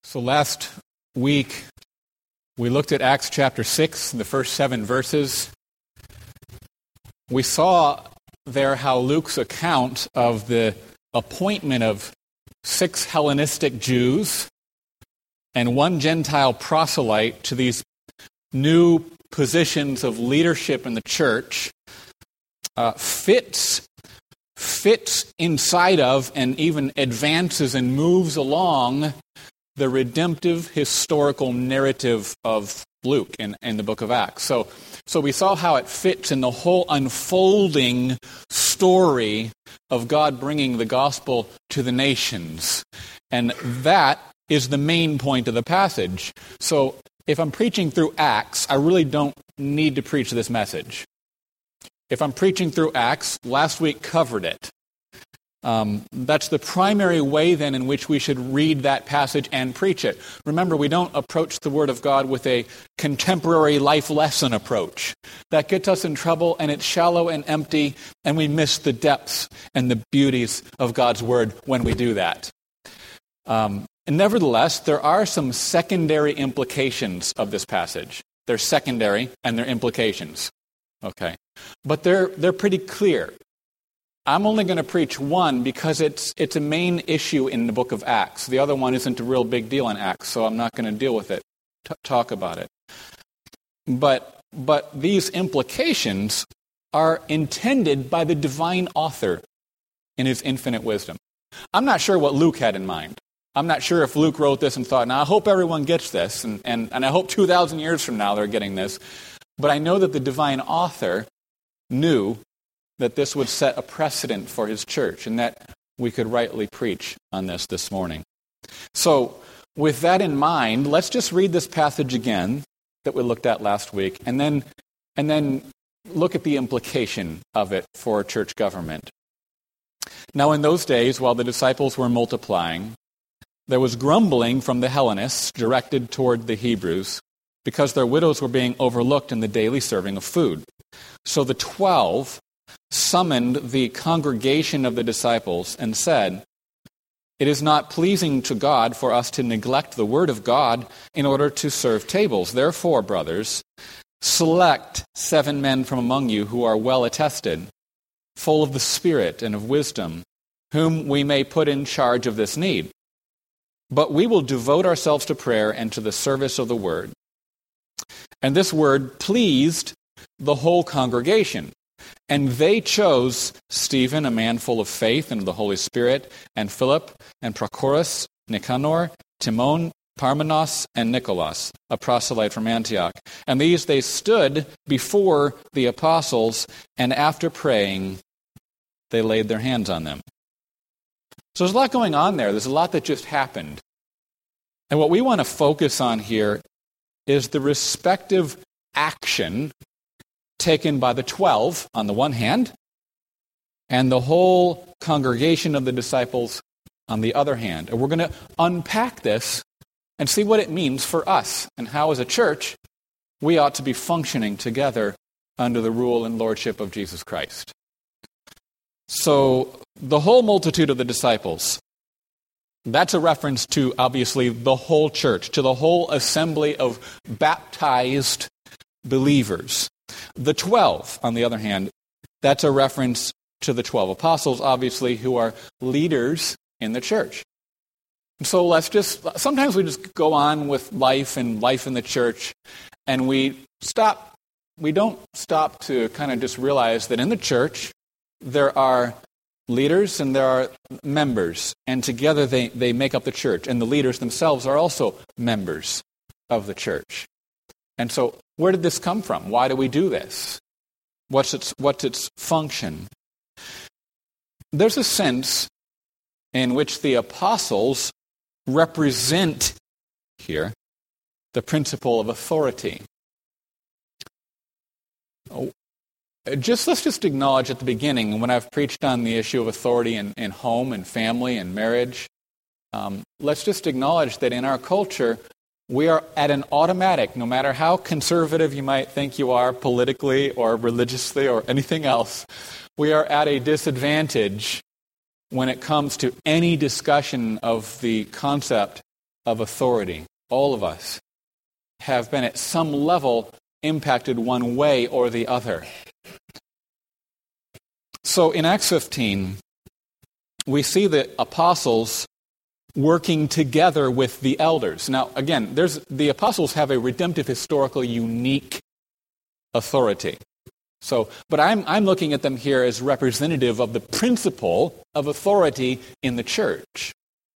So last week, we looked at Acts chapter 6, the first 7 verses. We saw there how Luke's account of the appointment of 6 Hellenistic Jews and 1 Gentile proselyte to these new positions of leadership in the church fits inside of and even advances and moves along the redemptive historical narrative of Luke in the book of Acts. So we saw how it fits in the whole unfolding story of God bringing the gospel to the nations. And that is the main point of the passage. So if I'm preaching through Acts, I really don't need to preach this message. If I'm preaching through Acts, last week covered it. That's the primary way then in which we should read that passage and preach it. Remember, we don't approach the Word of God with a contemporary life lesson approach. That gets us in trouble, and it's shallow and empty, and we miss the depths and the beauties of God's Word when we do that. And nevertheless, there are some secondary implications of this passage. They're secondary, and they're implications. Okay. But they're pretty clear. I'm only going to preach one because it's a main issue in the book of Acts. The other one isn't a real big deal in Acts, so I'm not going to deal with it, talk about it. But these implications are intended by the divine author in his infinite wisdom. I'm not sure what Luke had in mind. I'm not sure if Luke wrote this and thought, now I hope everyone gets this, and I hope 2,000 years from now they're getting this. But I know that the divine author knew that this would set a precedent for his church and that we could rightly preach on this morning. So with that in mind, let's just read this passage again that we looked at last week and then look at the implication of it for church government. Now in those days, while the disciples were multiplying, there was grumbling from the Hellenists directed toward the Hebrews because their widows were being overlooked in the daily serving of food. So the 12 summoned the congregation of the disciples and said, "It is not pleasing to God for us to neglect the word of God in order to serve tables. Therefore, brothers, select 7 men from among you who are well attested, full of the Spirit and of wisdom, whom we may put in charge of this need. But we will devote ourselves to prayer and to the service of the word." And this word pleased the whole congregation. And they chose Stephen, a man full of faith and of the Holy Spirit, and Philip, and Prochorus, Nicanor, Timon, Parmenas, and Nicholas, a proselyte from Antioch. And these they stood before the apostles, and after praying, they laid their hands on them. So there's a lot going on there. There's a lot that just happened. And what we want to focus on here is the respective action taken by the 12 on the one hand, and the whole congregation of the disciples on the other hand. And we're going to unpack this and see what it means for us and how as a church we ought to be functioning together under the rule and lordship of Jesus Christ. So the whole multitude of the disciples, that's a reference to obviously the whole church, to the whole assembly of baptized believers. The 12, on the other hand, that's a reference to the 12 apostles, obviously, who are leaders in the church. And so sometimes we just go on with life and life in the church, and we don't stop to kind of just realize that in the church, there are leaders and there are members, and together they make up the church, and the leaders themselves are also members of the church. And so, where did this come from? Why do we do this? What's its function? There's a sense in which the apostles represent here the principle of authority. Let's just acknowledge at the beginning, when I've preached on the issue of authority in home and family and marriage, let's just acknowledge that in our culture, we are at an automatic, no matter how conservative you might think you are politically or religiously or anything else, we are at a disadvantage when it comes to any discussion of the concept of authority. All of us have been at some level impacted one way or the other. So in Acts 15, we see the apostles working together with the elders. Now, again, the apostles have a redemptive, historical, unique authority. But I'm looking at them here as representative of the principle of authority in the church.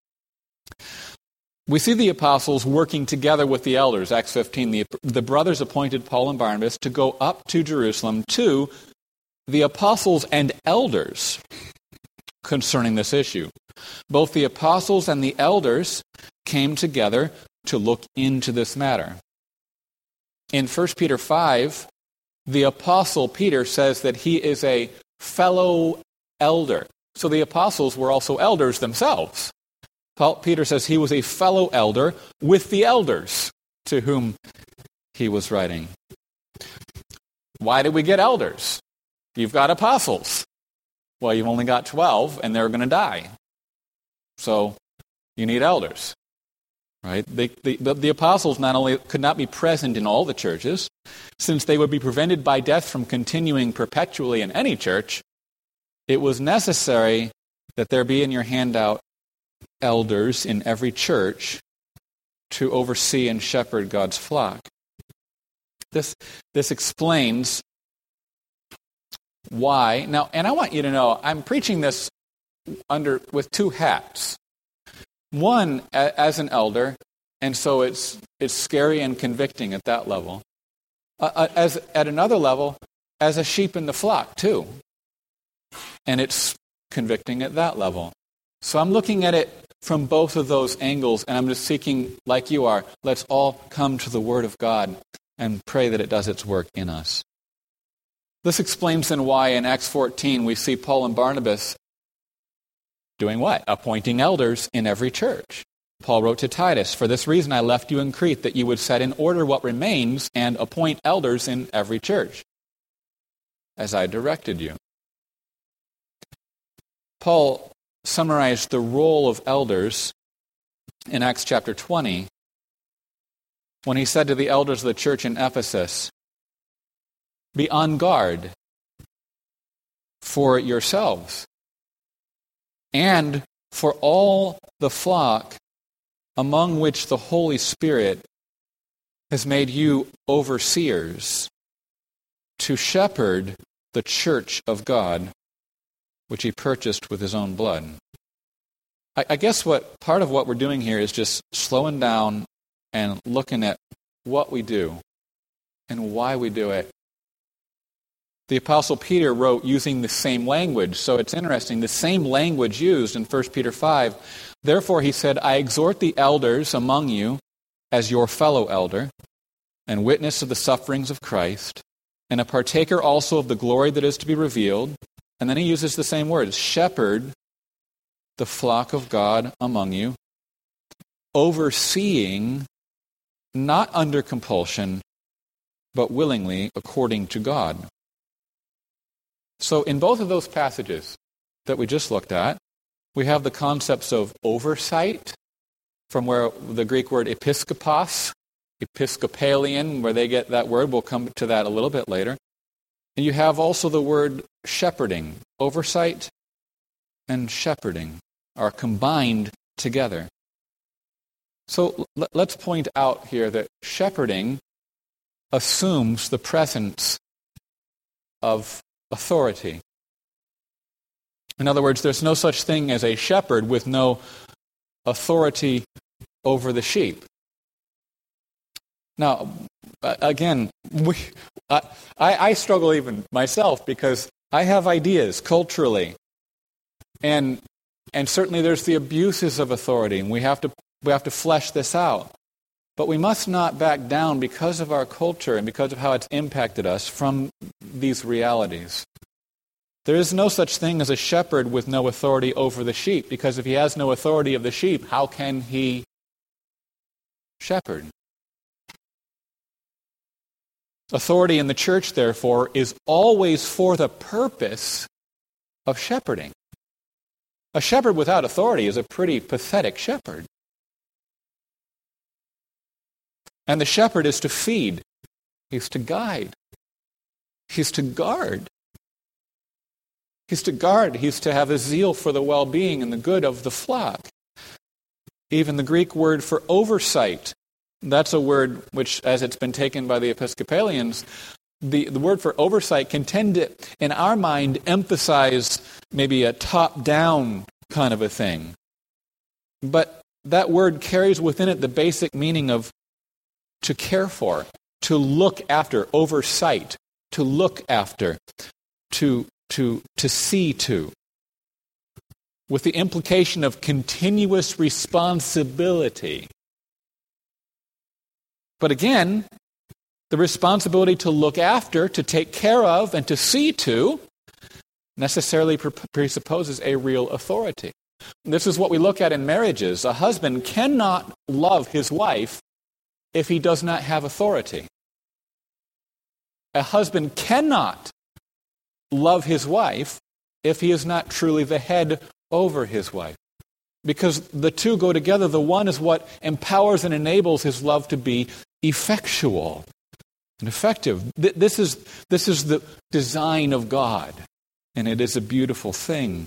We see the apostles working together with the elders. Acts 15, the brothers appointed Paul and Barnabas to go up to Jerusalem to the apostles and elders concerning this issue. Both the apostles and the elders came together to look into this matter. In 1 Peter 5, the apostle Peter says that he is a fellow elder. So the apostles were also elders themselves. Peter says he was a fellow elder with the elders to whom he was writing. Why did we get elders? You've got apostles. Well, you've only got 12, and they're going to die. So you need elders, right? The apostles not only could not be present in all the churches, since they would be prevented by death from continuing perpetually in any church, it was necessary that there be in your handout elders in every church to oversee and shepherd God's flock. This explains why. Now, and I want you to know, I'm preaching this with two hats. One, as an elder, and so it's scary and convicting at that level. At another level, as a sheep in the flock, too. And it's convicting at that level. So I'm looking at it from both of those angles, and I'm just seeking, like you are, let's all come to the Word of God and pray that it does its work in us. This explains then why in Acts 14 we see Paul and Barnabas doing what? Appointing elders in every church. Paul wrote to Titus, "For this reason I left you in Crete, that you would set in order what remains and appoint elders in every church, as I directed you." Paul summarized the role of elders in Acts chapter 20 when he said to the elders of the church in Ephesus, "Be on guard for yourselves and for all the flock among which the Holy Spirit has made you overseers to shepherd the church of God, which he purchased with his own blood." I guess part of what we're doing here is just slowing down and looking at what we do and why we do it. The Apostle Peter wrote using the same language, so it's interesting, the same language used in 1 Peter 5. "Therefore," he said, "I exhort the elders among you as your fellow elder and witness of the sufferings of Christ, and a partaker also of the glory that is to be revealed." And then he uses the same words, "shepherd the flock of God among you, overseeing, not under compulsion, but willingly according to God." So in both of those passages that we just looked at, we have the concepts of oversight, from where the Greek word episkopos, Episcopalian, where they get that word. We'll come to that a little bit later. And you have also the word shepherding. Oversight and shepherding are combined together. So let's point out here that shepherding assumes the presence of authority. In other words, there's no such thing as a shepherd with no authority over the sheep. Now, again, I struggle even myself because I have ideas culturally, and certainly there's the abuses of authority, and we have to flesh this out. But we must not back down because of our culture and because of how it's impacted us from these realities. There is no such thing as a shepherd with no authority over the sheep, because if he has no authority of the sheep, how can he shepherd? Authority in the church, therefore, is always for the purpose of shepherding. A shepherd without authority is a pretty pathetic shepherd. And the shepherd is to feed. He's to guide. He's to guard. He's to guard. He's to have a zeal for the well-being and the good of the flock. Even the Greek word for oversight, that's a word which, as it's been taken by the Episcopalians, the word for oversight can tend to, in our mind, emphasize maybe a top-down kind of a thing. But that word carries within it the basic meaning of to care for, to look after, oversight, to look after, to see to, with the implication of continuous responsibility. But again, the responsibility to look after, to take care of, and to see to necessarily presupposes a real authority. This is what we look at in marriages. A husband cannot love his wife if he does not have authority. A husband cannot love his wife if he is not truly the head over his wife. Because the two go together. The one is what empowers and enables his love to be effectual and effective. This is the design of God, and it is a beautiful thing.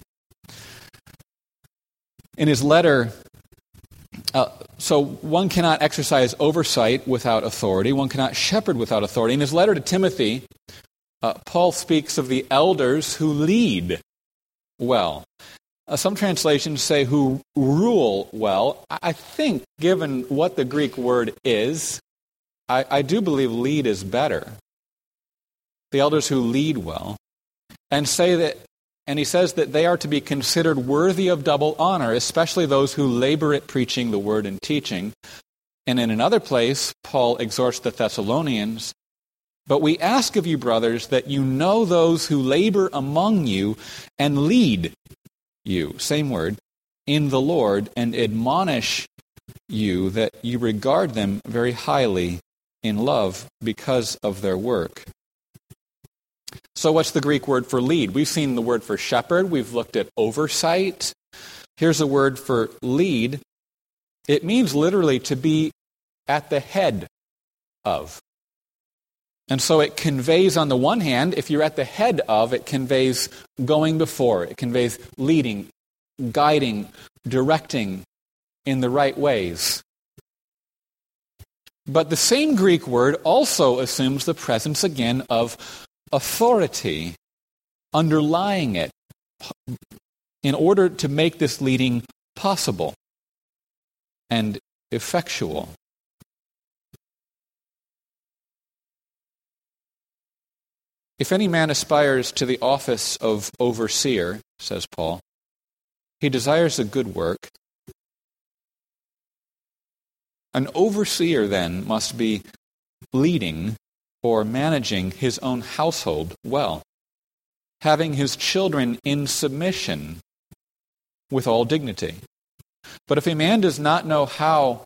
In his letter, so one cannot exercise oversight without authority. One cannot shepherd without authority. In his letter to Timothy, Paul speaks of the elders who lead well. Some translations say who rule well. I think, given what the Greek word is, I do believe lead is better. The elders who lead well. And he says that they are to be considered worthy of double honor, especially those who labor at preaching the word and teaching. And in another place, Paul exhorts the Thessalonians, "But we ask of you, brothers, that you know those who labor among you and lead you," same word, "in the Lord, and admonish you that you regard them very highly in love because of their work." So what's the Greek word for lead? We've seen the word for shepherd. We've looked at oversight. Here's a word for lead. It means literally to be at the head of. And so it conveys, on the one hand, if you're at the head of, it conveys going before. It conveys leading, guiding, directing in the right ways. But the same Greek word also assumes the presence again of authority underlying it in order to make this leading possible and effectual. If any man aspires to the office of overseer, says Paul, he desires a good work. An overseer then must be leading or managing his own household well, having his children in submission with all dignity. But if a man does not know how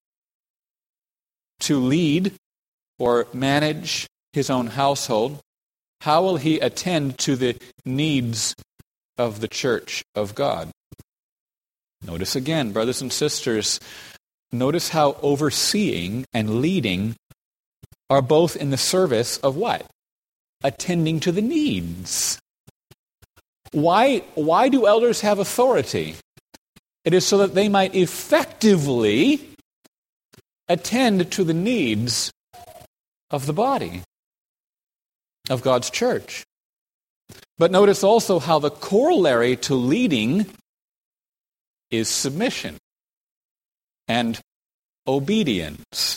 to lead or manage his own household, how will he attend to the needs of the church of God? Notice again, brothers and sisters, notice how overseeing and leading are both in the service of what? Attending to the needs. Why do elders have authority? It is so that they might effectively attend to the needs of the body, of God's church. But notice also how the corollary to leading is submission and obedience.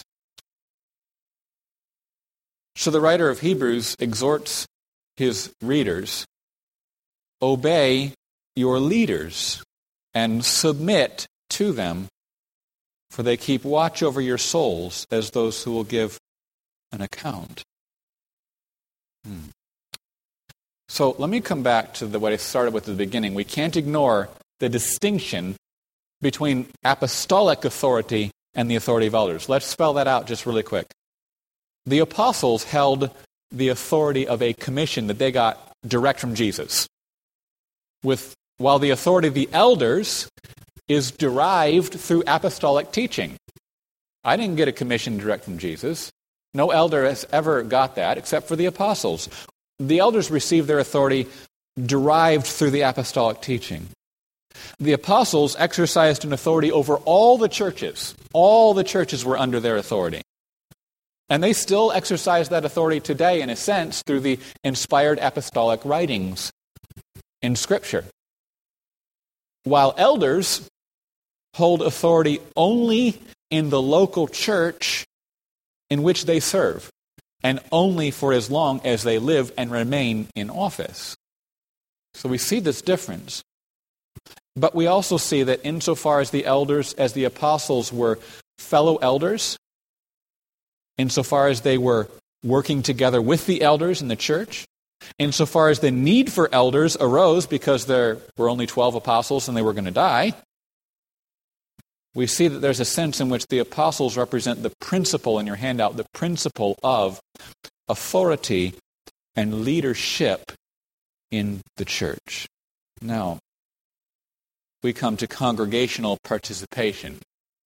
So the writer of Hebrews exhorts his readers, obey your leaders and submit to them, for they keep watch over your souls as those who will give an account. So let me come back to what I started with at the beginning. We can't ignore the distinction between apostolic authority and the authority of elders. Let's spell that out just really quick. The apostles held the authority of a commission that they got direct from Jesus, while the authority of the elders is derived through apostolic teaching. I didn't get a commission direct from Jesus. No elder has ever got that except for the apostles. The elders received their authority derived through the apostolic teaching. The apostles exercised an authority over all the churches. All the churches were under their authority. And they still exercise that authority today, in a sense, through the inspired apostolic writings in Scripture. While elders hold authority only in the local church in which they serve, and only for as long as they live and remain in office. So we see this difference. But we also see that insofar as the elders, as the apostles were fellow elders, insofar as they were working together with the elders in the church, insofar as the need for elders arose because there were only 12 apostles and they were going to die, we see that there's a sense in which the apostles represent the principle in your handout, the principle of authority and leadership in the church. Now, we come to congregational participation.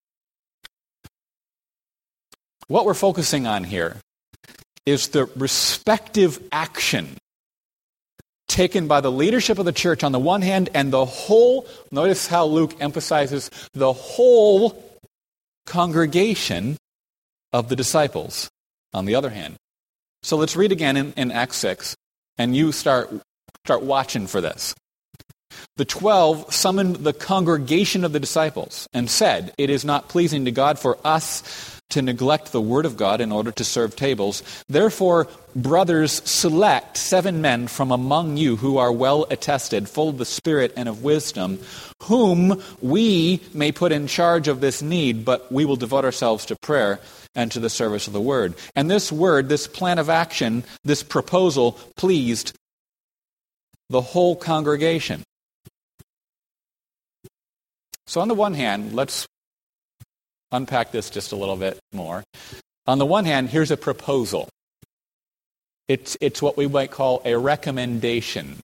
What we're focusing on here is the respective action taken by the leadership of the church on the one hand, and the whole, notice how Luke emphasizes the whole congregation of the disciples on the other hand. So let's read again in Acts 6, and you start watching for this. The 12 summoned the congregation of the disciples and said, "It is not pleasing to God for us to neglect the word of God in order to serve tables. Therefore, brothers, select 7 men from among you who are well attested, full of the Spirit and of wisdom, whom we may put in charge of this need, but we will devote ourselves to prayer and to the service of the word." And this word, this plan of action, this proposal pleased the whole congregation. So on the one hand, let's unpack this just a little bit more. On the one hand, here's a proposal. It's what we might call a recommendation.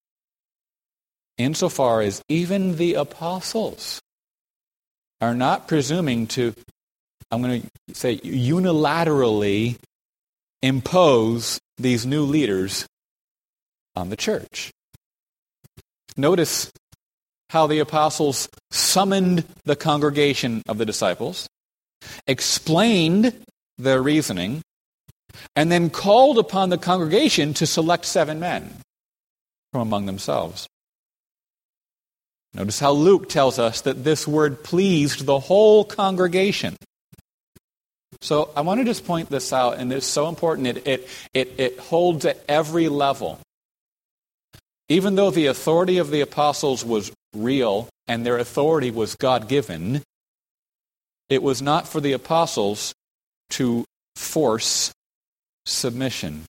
Insofar as even the apostles are not presuming to, I'm going to say, unilaterally impose these new leaders on the church. Notice how the apostles summoned the congregation of the disciples, explained their reasoning, and then called upon the congregation to select 7 men from among themselves. Notice how Luke tells us that this word pleased the whole congregation. So I want to just point this out, and it's so important. It holds at every level. Even though the authority of the apostles was real and their authority was God-given, it was not for the apostles to force submission.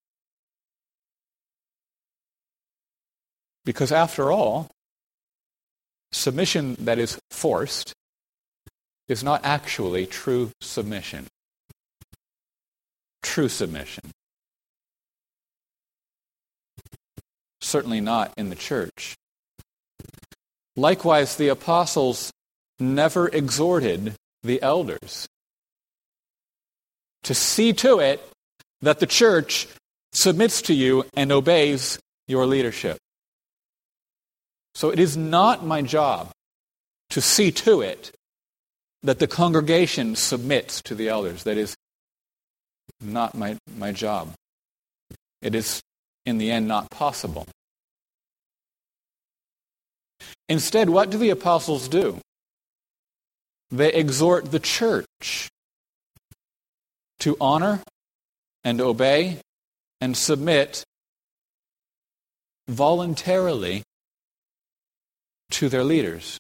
Because after all, submission that is forced is not actually true submission. True submission. Certainly not in the church. Likewise, the apostles never exhorted the elders to see to it that the church submits to you and obeys your leadership. So it is not my job to see to it that the congregation submits to the elders. That is not my job. It is, in the end, not possible. Instead, what do the apostles do? They exhort the church to honor and obey and submit voluntarily to their leaders.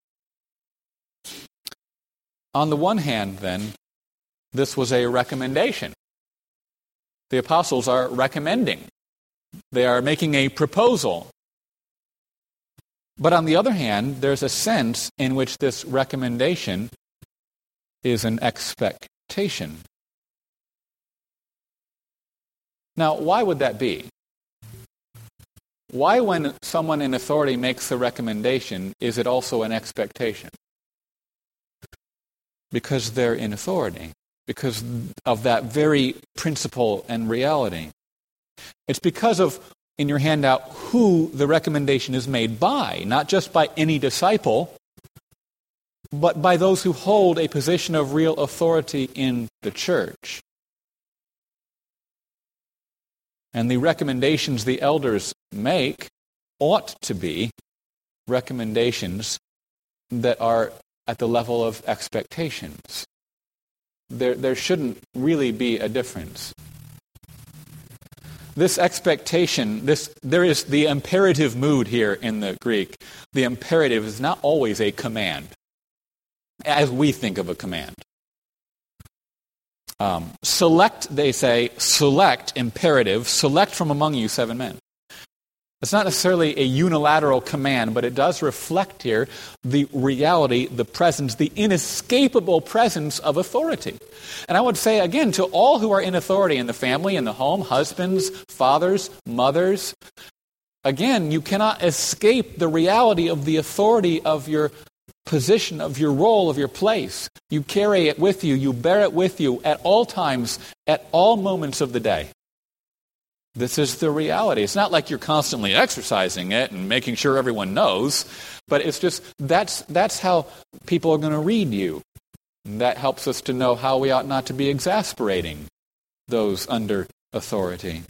On the one hand, then, this was a recommendation. The apostles are recommending. They are making a proposal. But on the other hand, there's a sense in which this recommendation is an expectation. Now, why would that be? Why, when someone in authority makes a recommendation, is it also an expectation? because they're in authority, because of that very principle and reality. It's because of, in your handout, who the recommendation is made by, not just by any disciple, but by those who hold a position of real authority in the church. And the recommendations the elders make ought to be recommendations that are at the level of expectations. There shouldn't really be a difference. This expectation, there is the imperative mood here in the Greek. The imperative is not always a command, as we think of a command. Select, they say, select, imperative, select from among you 7 men. It's not necessarily a unilateral command, but it does reflect here the reality, the presence, the inescapable presence of authority. And I would say, again, to all who are in authority in the family, in the home, husbands, fathers, mothers, again, you cannot escape the reality of the authority of your position, of your role, of your place. You carry it with you, you bear it with you at all times, at all moments of the day. This is the reality. It's not like you're constantly exercising it and making sure everyone knows, but it's just that's how people are going to read you. And that helps us to know how we ought not to be exasperating those under authority.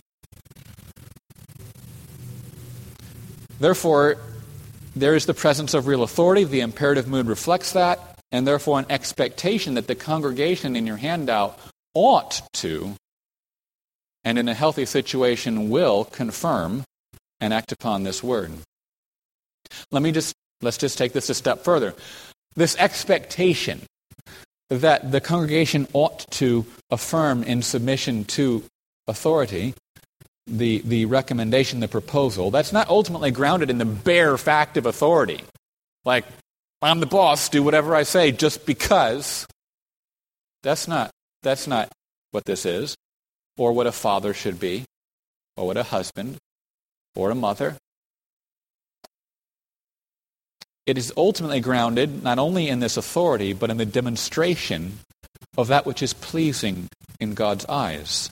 Therefore, there is the presence of real authority. The imperative mood reflects that, and therefore an expectation that the congregation in your handout ought to, and in a healthy situation will, confirm and act upon this word. Let's just take this a step further. This expectation that the congregation ought to affirm in submission to authority, the recommendation, the proposal, that's not ultimately grounded in the bare fact of authority. Like, I'm the boss, do whatever I say just because. That's not what this is, or what a father should be, or what a husband, or a mother. It is ultimately grounded not only in this authority, but in the demonstration of that which is pleasing in God's eyes.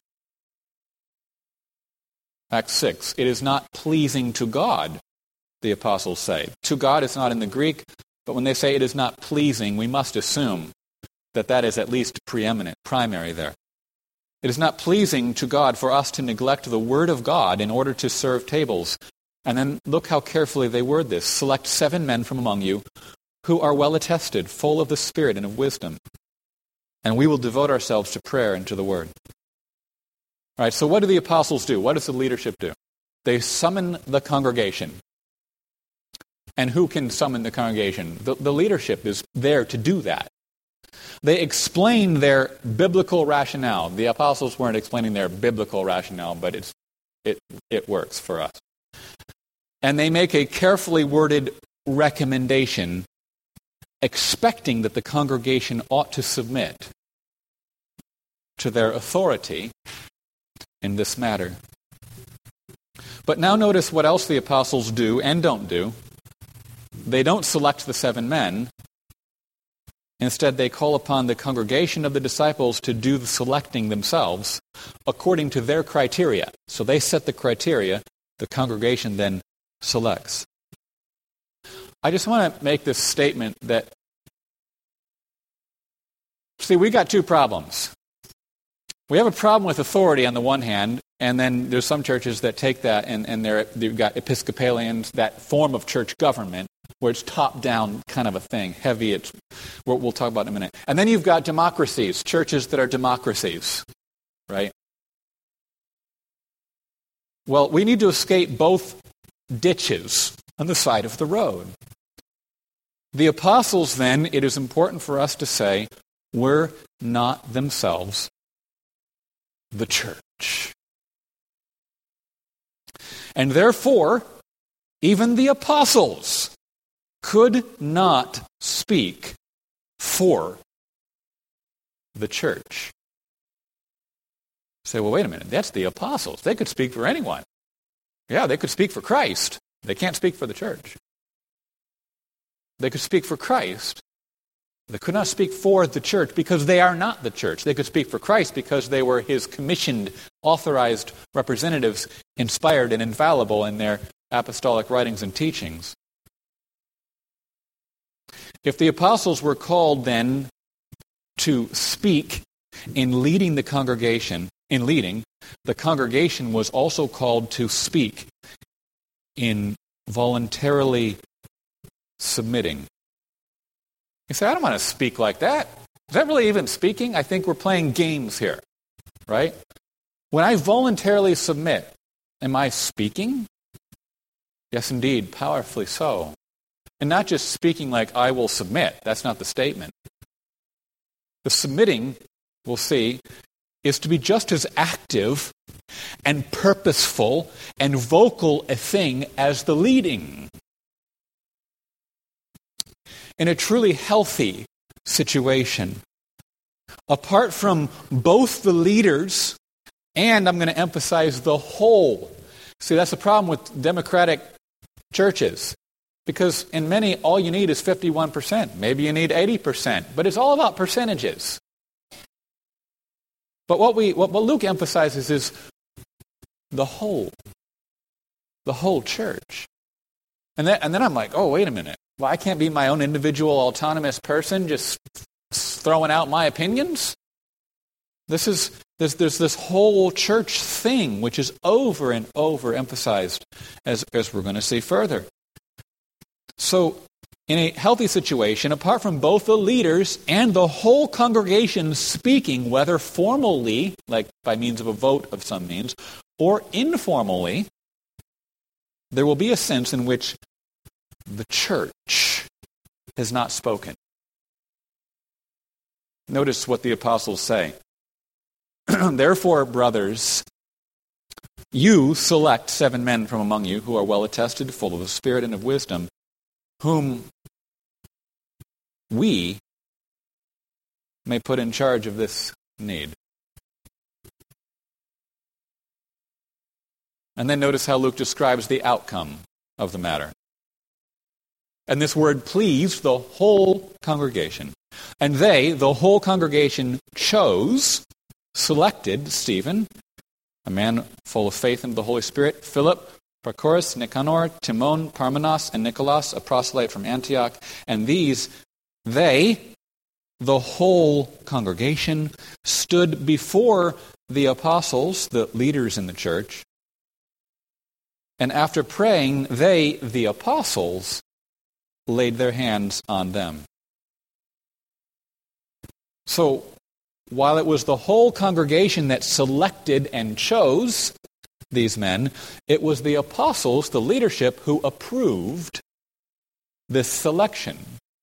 Acts 6, it is not pleasing to God, the apostles say. To God is not in the Greek, but when they say it is not pleasing, we must assume that that is at least preeminent, primary there. It is not pleasing to God for us to neglect the word of God in order to serve tables. And then look how carefully they word this. Select 7 men from among you who are well attested, full of the Spirit and of wisdom. And we will devote ourselves to prayer and to the word. All right, so what do the apostles do? What does the leadership do? They summon the congregation. And who can summon the congregation? The leadership is there to do that. They explain their biblical rationale. The apostles weren't explaining their biblical rationale, but it works for us. And they make a carefully worded recommendation, expecting that the congregation ought to submit to their authority in this matter. But now notice what else the apostles do and don't do. They don't select the 7 men. Instead, they call upon the congregation of the disciples to do the selecting themselves according to their criteria. So they set the criteria, the congregation then selects. I just want to make this statement that, see, we got 2 problems. We have a problem with authority on the one hand, and then there's some churches that take that and they've got Episcopalians, that form of church government, where it's top-down kind of a thing, heavy. We'll talk about it in a minute. And then you've got democracies, churches that are democracies, right? Well, we need to escape both ditches on the side of the road. The apostles, then, it is important for us to say, were not themselves the church. And therefore, even the apostles could not speak for the church. You say, well, wait a minute, that's the apostles. They could speak for anyone. Yeah, they could speak for Christ. They can't speak for the church. They could speak for Christ, They could not speak for the church because they are not the church. They could speak for Christ because they were his commissioned, authorized representatives, inspired and infallible in their apostolic writings and teachings. If the apostles were called then to speak in leading the congregation, the congregation was also called to speak in voluntarily submitting. You say, I don't want to speak like that. Is that really even speaking? I think we're playing games here, right? When I voluntarily submit, am I speaking? Yes, indeed, powerfully so. And not just speaking like I will submit. That's not the statement. The submitting, we'll see, is to be just as active and purposeful and vocal a thing as the leading. In a truly healthy situation, apart from both the leaders and, I'm going to emphasize, the whole. See, that's the problem with democratic churches. Because in many, all you need is 51%. Maybe you need 80%. But it's all about percentages. But what Luke emphasizes is the whole church. And then I'm like, oh, wait a minute. Well, I can't be my own individual autonomous person just throwing out my opinions? There's this whole church thing which is over and over emphasized as we're going to see further. So, in a healthy situation, apart from both the leaders and the whole congregation speaking, whether formally, like by means of a vote of some means, or informally, there will be a sense in which the church has not spoken. Notice what the apostles say. Therefore, brothers, you select 7 men from among you who are well attested, full of the Spirit and of wisdom, whom we may put in charge of this need. And then notice how Luke describes the outcome of the matter. And this word pleased the whole congregation. And they, the whole congregation, selected Stephen, a man full of faith in the Holy Spirit, Philip, Prochorus, Nicanor, Timon, Parmenas, and Nicholas, a proselyte from Antioch. And these, the whole congregation, stood before the apostles, the leaders in the church. And after praying, they, the apostles, laid their hands on them. So, while it was the whole congregation that selected and chose these men, it was the apostles, the leadership, who approved this selection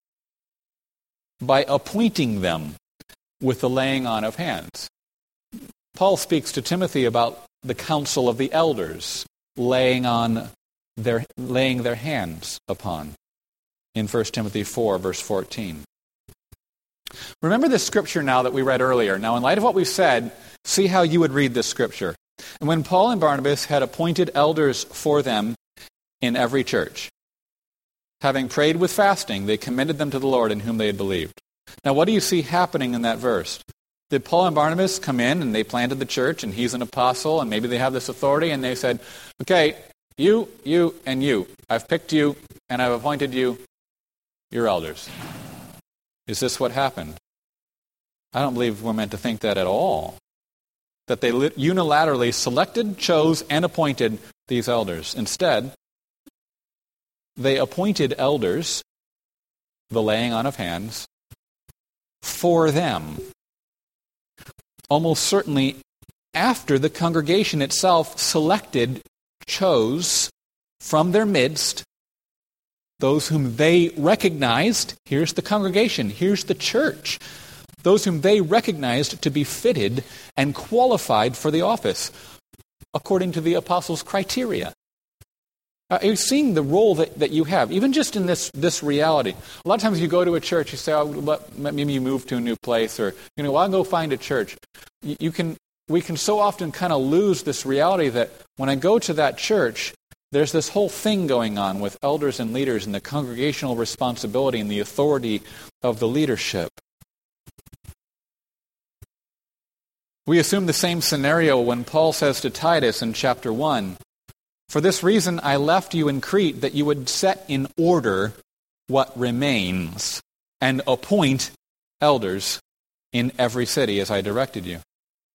by appointing them with the laying on of hands. Paul speaks to Timothy about the council of the elders laying their hands upon in 1 Timothy 4, verse 14. Remember this scripture now that we read earlier. Now, in light of what we've said, see how you would read this scripture. And when Paul and Barnabas had appointed elders for them in every church, having prayed with fasting, they commended them to the Lord in whom they had believed. Now, what do you see happening in that verse? Did Paul and Barnabas come in and they planted the church and he's an apostle and maybe they have this authority and they said, okay, you, and you, I've picked you and I've appointed you your elders. Is this what happened? I don't believe we're meant to think that at all. That they unilaterally selected, chose, and appointed these elders. Instead, they appointed elders, the laying on of hands, for them. Almost certainly after the congregation itself selected, chose from their midst those whom they recognized, here's the congregation, here's the church, those whom they recognized to be fitted and qualified for the office, according to the apostles' criteria. You're seeing the role that you have, even just in this reality. A lot of times you go to a church, you say, maybe you move to a new place, or, I'll go find a church. We can so often kind of lose this reality that when I go to that church, There's this whole thing going on with elders and leaders and the congregational responsibility and the authority of the leadership. We assume the same scenario when Paul says to Titus in chapter 1, "For this reason I left you in Crete, that you would set in order what remains and appoint elders in every city as I directed you."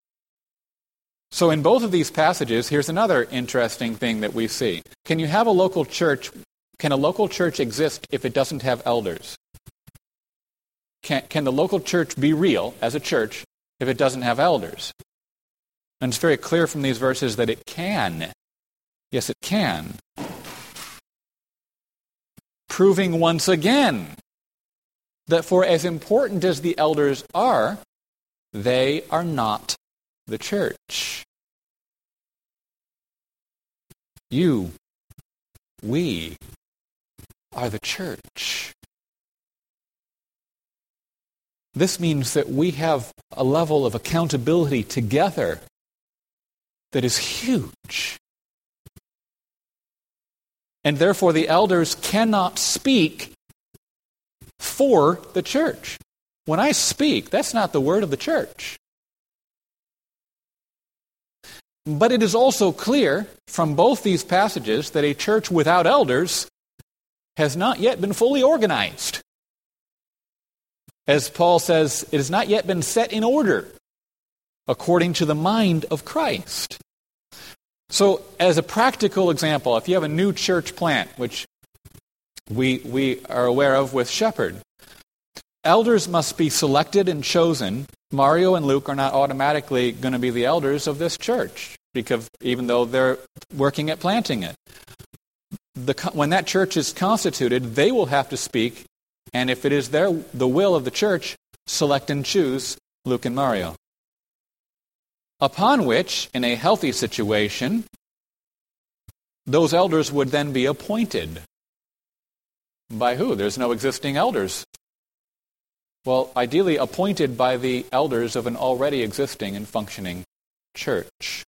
So in both of these passages, here's another interesting thing that we see. Can you have a local church? Can a local church exist if it doesn't have elders? Can the local church be real as a church if it doesn't have elders? And it's very clear from these verses that it can. Yes, it can. Proving once again that for as important as the elders are, they are not the church. We are the church. This means that we have a level of accountability together that is huge. And therefore the elders cannot speak for the church. When I speak, that's not the word of the church. But it is also clear from both these passages that a church without elders has not yet been fully organized. As Paul says, it has not yet been set in order according to the mind of Christ. So, as a practical example, if you have a new church plant, which we are aware of with Shepherd, elders must be selected and chosen. Mario and Luke are not automatically going to be the elders of this church, because even though they're working at planting it. When that church is constituted, they will have to speak, and if it is the will of the church, select and choose Luke and Mario. Upon which, in a healthy situation, those elders would then be appointed. By who? There's no existing elders. Well, ideally appointed by the elders of an already existing and functioning church.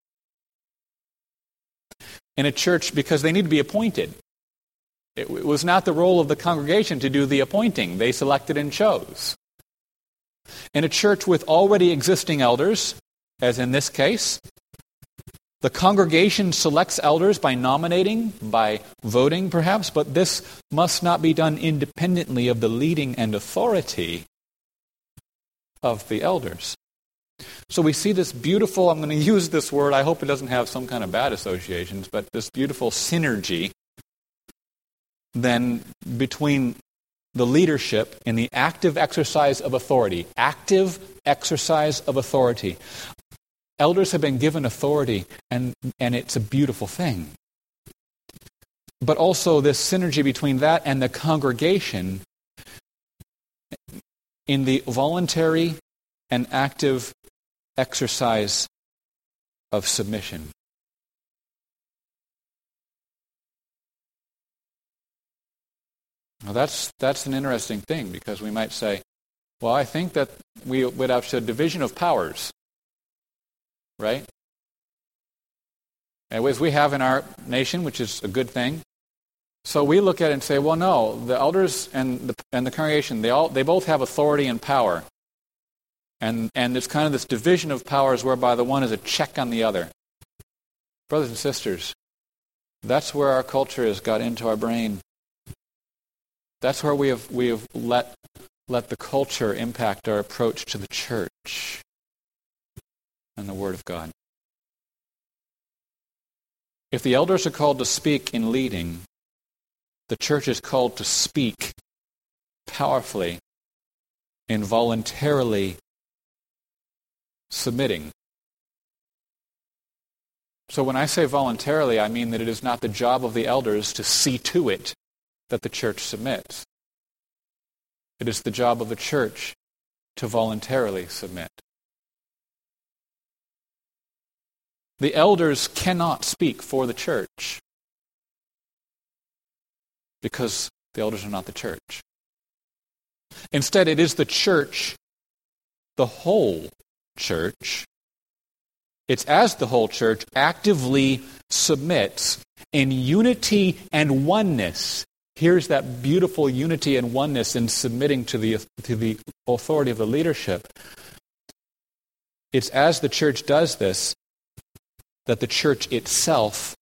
In a church, because they need to be appointed. It was not the role of the congregation to do the appointing. They selected and chose. In a church with already existing elders, as in this case, the congregation selects elders by nominating, by voting perhaps, but this must not be done independently of the leading and authority of the elders. So we see this beautiful, I'm going to use this word, I hope it doesn't have some kind of bad associations, but this beautiful synergy then between the leadership and the active exercise of authority. Active exercise of authority. Elders have been given authority, and it's a beautiful thing. But also this synergy between that and the congregation in the voluntary and active exercise of submission. Now that's an interesting thing, because we might say, well, I think that we would have a division of powers, right? As we have in our nation, which is a good thing. So we look at it and say, well, no, the elders and the congregation, they both have authority and power. And it's kind of this division of powers whereby the one is a check on the other. Brothers and sisters, that's where our culture has got into our brain. That's where we have let the culture impact our approach to the church and the Word of God. If the elders are called to speak in leading, the church is called to speak powerfully in voluntarily submitting. So when I say voluntarily, I mean that it is not the job of the elders to see to it that the church submits. It is the job of the church to voluntarily submit. The elders cannot speak for the church because the elders are not the church. Instead, it is the church, the whole church, It's as the whole church actively submits in unity and oneness. Here's that beautiful unity and oneness in submitting to the authority of the leadership. It's as the church does this that the church itself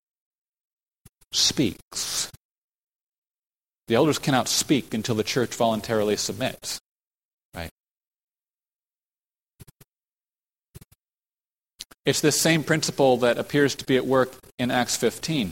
speaks. The elders cannot speak until the church voluntarily submits. Right? It's this same principle that appears to be at work in Acts 15.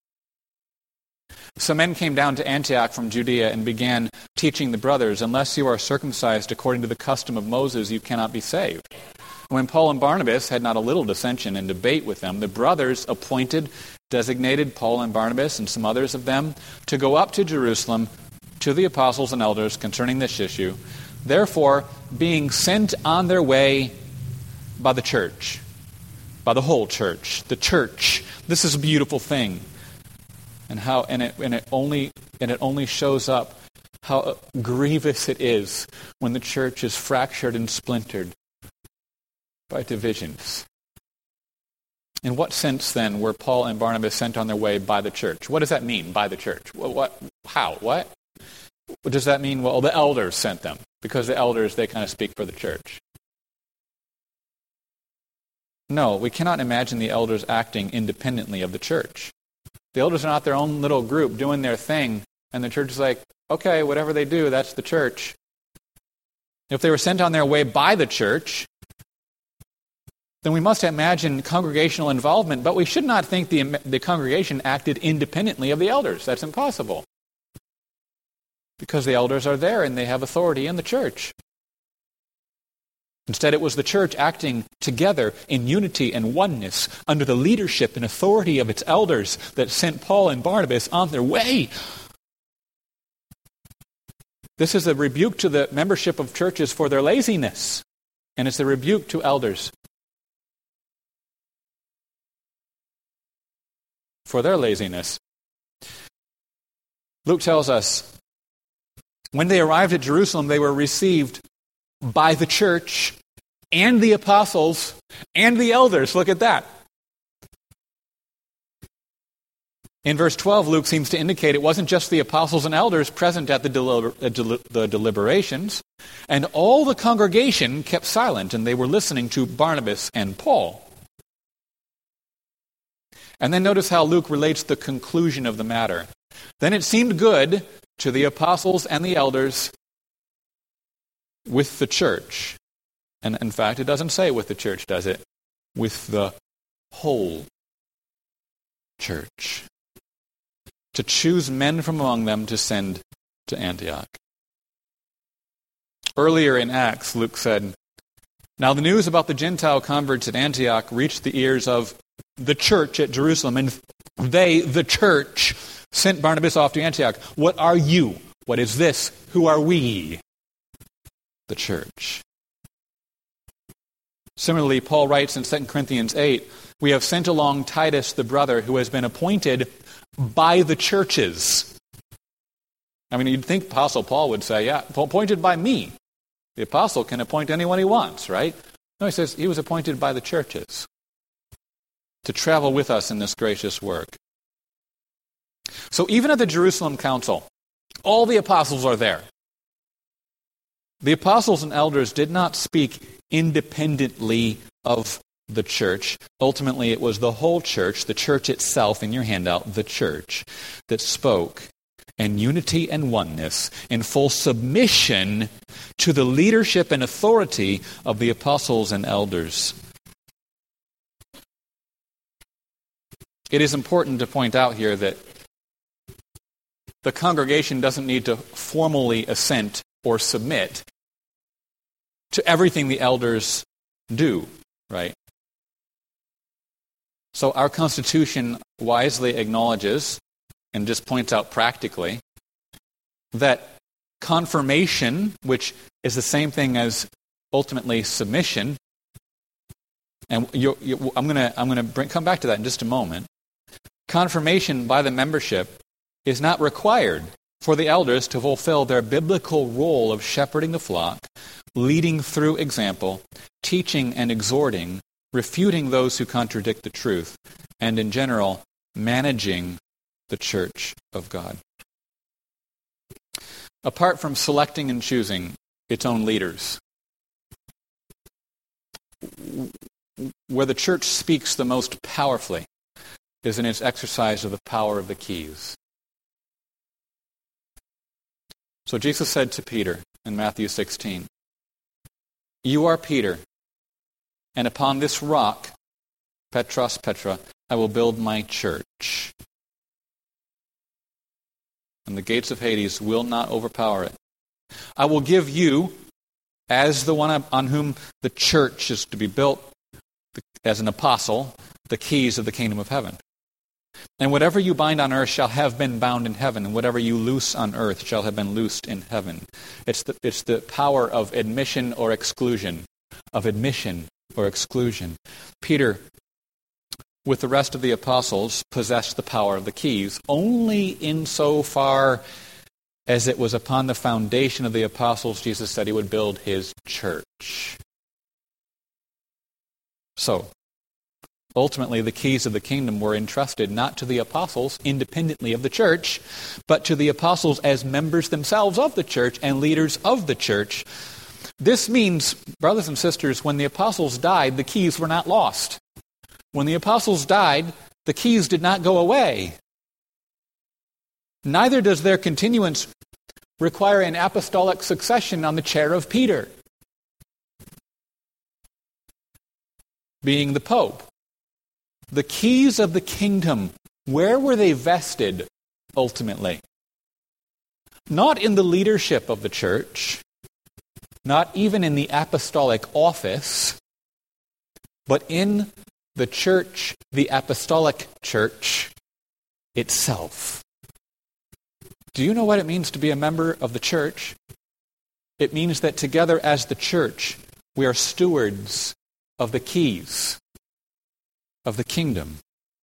Some men came down to Antioch from Judea and began teaching the brothers, unless you are circumcised according to the custom of Moses, you cannot be saved. When Paul and Barnabas had not a little dissension and debate with them, the brothers designated Paul and Barnabas and some others of them to go up to Jerusalem to the apostles and elders concerning this issue. Therefore, being sent on their way by the church, by the whole church, the church, this is a beautiful thing. And it only shows up how grievous it is when the church is fractured and splintered by divisions. In what sense, then, were Paul and Barnabas sent on their way by the church? What does that mean, by the church? How? What? What does that mean? Well, the elders sent them, because the elders, they kind of speak for the church. No, we cannot imagine the elders acting independently of the church. The elders are not their own little group doing their thing, and the church is like, okay, whatever they do, that's the church. If they were sent on their way by the church, then we must imagine congregational involvement, but we should not think the congregation acted independently of the elders. That's impossible. Because the elders are there and they have authority in the church. Instead, it was the church acting together in unity and oneness under the leadership and authority of its elders that sent Paul and Barnabas on their way. This is a rebuke to the membership of churches for their laziness, and it's a rebuke to elders for their laziness. Luke tells us, when they arrived at Jerusalem, they were received by the church and the apostles and the elders. Look at that. In verse 12, Luke seems to indicate it wasn't just the apostles and elders present at the deliberations, and all the congregation kept silent, and they were listening to Barnabas and Paul. And then notice how Luke relates the conclusion of the matter. Then it seemed good to the apostles and the elders with the church. And in fact, it doesn't say with the church, does it? With the whole church. To choose men from among them to send to Antioch. Earlier in Acts, Luke said, now the news about the Gentile converts at Antioch reached the ears of the church at Jerusalem, and they, the church, sent Barnabas off to Antioch. What are you? What is this? Who are we? The church. Similarly, Paul writes in 2 Corinthians 8, we have sent along Titus, the brother, who has been appointed by the churches. I mean, you'd think Apostle Paul would say, yeah, appointed by me. The apostle can appoint anyone he wants, right? No, he says he was appointed by the churches to travel with us in this gracious work. So even at the Jerusalem Council, all the apostles are there. The apostles and elders did not speak independently of the church. Ultimately, it was the whole church, the church itself, in your handout, the church, that spoke in unity and oneness, in full submission to the leadership and authority of the apostles and elders. It is important to point out here that the congregation doesn't need to formally assent or submit to everything the elders do, right? So our Constitution wisely acknowledges and just points out practically that confirmation, which is the same thing as ultimately submission, and I'm going to come back to that in just a moment. Confirmation by the membership is not required for the elders to fulfill their biblical role of shepherding the flock, leading through example, teaching and exhorting refuting those who contradict the truth, and in general, managing the church of God. Apart from selecting and choosing its own leaders, where the church speaks the most powerfully is in its exercise of the power of the keys. So Jesus said to Peter in Matthew 16, "You are Peter, and upon this rock, Petros Petra, I will build my church. And the gates of Hades will not overpower it. I will give you, as the one on whom the church is to be built, as an apostle, the keys of the kingdom of heaven. And whatever you bind on earth shall have been bound in heaven, and whatever you loose on earth shall have been loosed in heaven." It's the power of admission or exclusion, Peter, with the rest of the apostles, possessed the power of the keys only insofar as it was upon the foundation of the apostles Jesus said he would build his church. So, ultimately, the keys of the kingdom were entrusted not to the apostles independently of the church, but to the apostles as members themselves of the church and leaders of the church. This means, brothers and sisters, when the apostles died, the keys were not lost. When the apostles died, the keys did not go away. Neither does their continuance require an apostolic succession on the chair of Peter, being the Pope. The keys of the kingdom, where were they vested ultimately? Not in the leadership of the church, not even in the apostolic office, but in the church, the apostolic church itself. Do you know what it means to be a member of the church? It means that together as the church, we are stewards of the keys of the kingdom.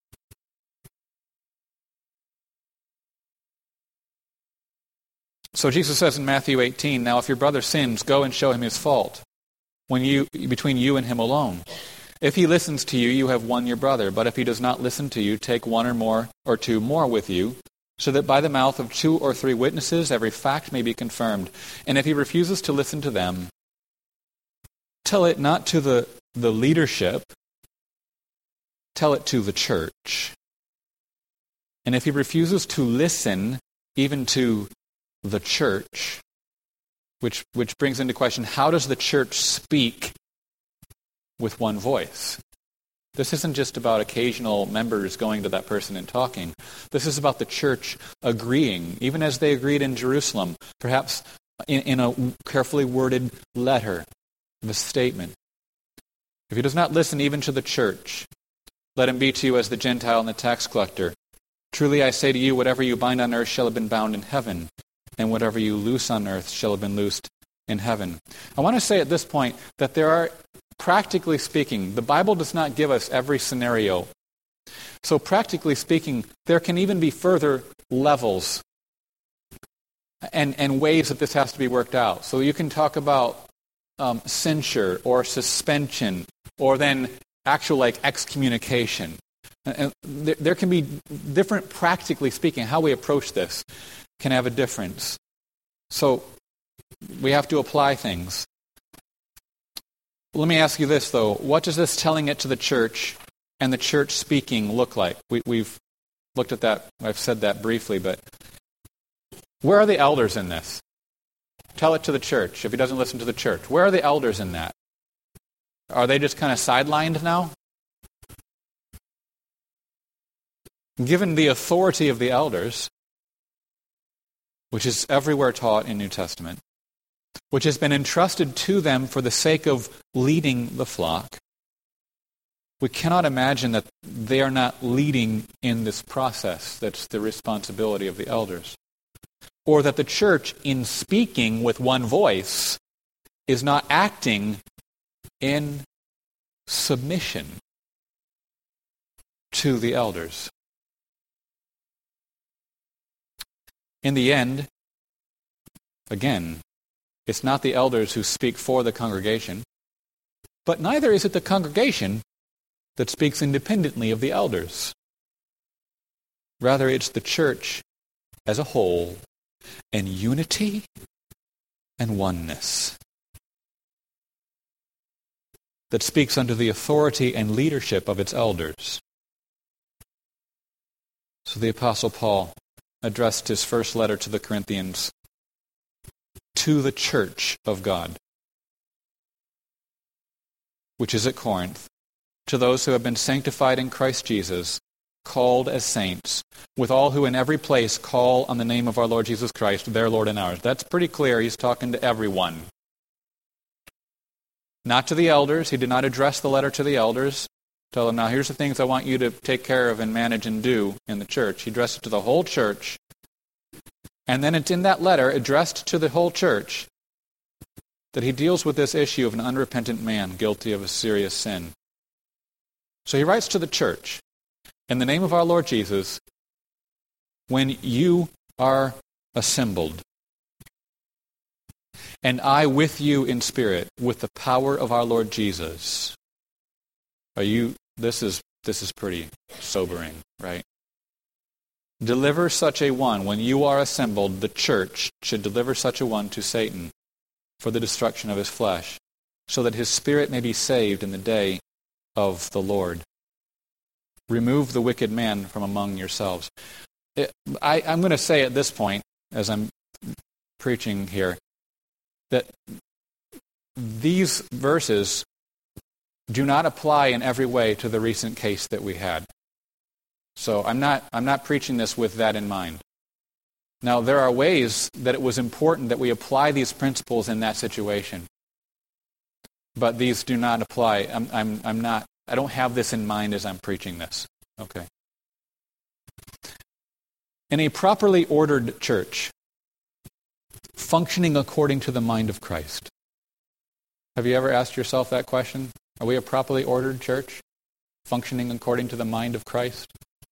So Jesus says in Matthew 18, "Now if your brother sins, go and show him his fault, between you and him alone. If he listens to you, you have won your brother. But if he does not listen to you, take one or two more with you, so that by the mouth of 2 or 3 witnesses every fact may be confirmed. And if he refuses to listen to them, tell it not to the leadership, tell it to the church. And if he refuses to listen even to the church," which brings into question, how does the church speak with one voice? This isn't just about occasional members going to that person and talking. This is about the church agreeing, even as they agreed in Jerusalem, perhaps in a carefully worded letter, the statement. "If he does not listen even to the church, let him be to you as the Gentile and the tax collector. Truly I say to you, whatever you bind on earth shall have been bound in heaven, and whatever you loose on earth shall have been loosed in heaven." I want to say at this point that there are, practically speaking, the Bible does not give us every scenario. So practically speaking, there can even be further levels and ways that this has to be worked out. So you can talk about censure or suspension, or then actual excommunication. And there can be different, practically speaking, how we approach this can have a difference. So we have to apply things. Let me ask you this, though. What does this telling it to the church and the church speaking look like? We've looked at that. I've said that briefly, but where are the elders in this? Tell it to the church if he doesn't listen to the church. Where are the elders in that? Are they just kind of sidelined now? Given the authority of the elders, which is everywhere taught in New Testament, which has been entrusted to them for the sake of leading the flock, we cannot imagine that they are not leading in this process. That's the responsibility of the elders. Or that the church, in speaking with one voice, is not acting in submission to the elders. In the end, again, it's not the elders who speak for the congregation, but neither is it the congregation that speaks independently of the elders. Rather, it's the church as a whole in unity and oneness that speaks under the authority and leadership of its elders. So the Apostle Paul addressed his first letter to the Corinthians to the church of God, which is at Corinth, to those who have been sanctified in Christ Jesus, called as saints, with all who in every place call on the name of our Lord Jesus Christ, their Lord and ours. That's pretty clear. He's talking to everyone. Not to the elders. He did not address the letter to the elders. Tell them, now here's the things I want you to take care of and manage and do in the church. He addressed it to the whole church. And then it's in that letter, addressed to the whole church, that he deals with this issue of an unrepentant man guilty of a serious sin. So he writes to the church, in the name of our Lord Jesus, when you are assembled, and I with you in spirit, with the power of our Lord Jesus. This is pretty sobering, right? Deliver such a one, when you are assembled, the church should deliver such a one to Satan for the destruction of his flesh, so that his spirit may be saved in the day of the Lord. Remove the wicked man from among yourselves. I'm going to say at this point, as I'm preaching here, that these verses do not apply in every way to the recent case that we had. So I'm not preaching this with that in mind. Now, there are ways that it was important that we apply these principles in that situation. But these do not apply. I don't have this in mind as I'm preaching this. Okay. In a properly ordered church, functioning according to the mind of Christ. Have you ever asked yourself that question? Are we a properly ordered church, functioning according to the mind of Christ?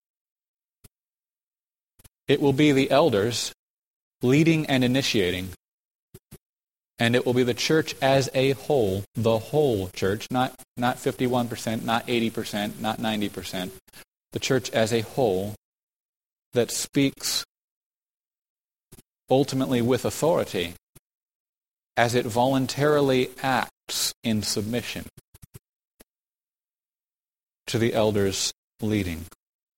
It will be the elders leading and initiating, and it will be the church as a whole, the whole church, not 51%, not 80%, not 90%, the church as a whole that speaks ultimately with authority as it voluntarily acts in submission to the elders leading.